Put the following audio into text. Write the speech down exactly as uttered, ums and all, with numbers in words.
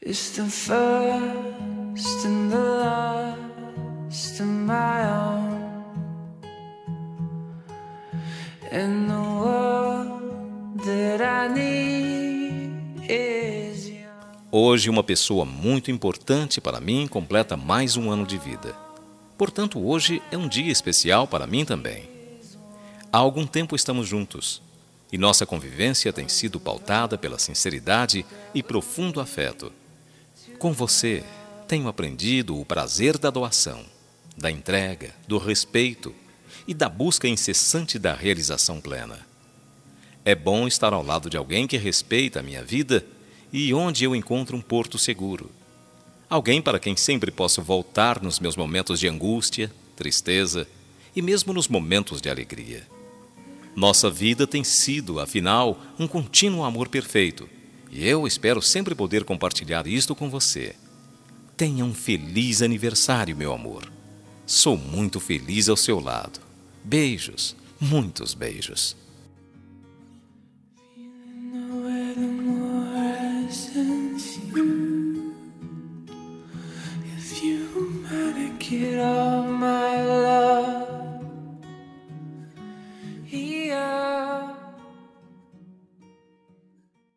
It's the first and the last of my own, and the world that I need is young. Hoje, uma pessoa muito importante para mim completa mais um ano de vida. Portanto, hoje é um dia especial para mim também. Há algum tempo estamos juntos e nossa convivência tem sido pautada pela sinceridade e profundo afeto. Com você, tenho aprendido o prazer da doação, da entrega, do respeito e da busca incessante da realização plena. É bom estar ao lado de alguém que respeita a minha vida e onde eu encontro um porto seguro. Alguém para quem sempre posso voltar nos meus momentos de angústia, tristeza e mesmo nos momentos de alegria. Nossa vida tem sido, afinal, um contínuo amor perfeito. E eu espero sempre poder compartilhar isto com você. Tenha um feliz aniversário, meu amor. Sou muito feliz ao seu lado. Beijos, muitos beijos.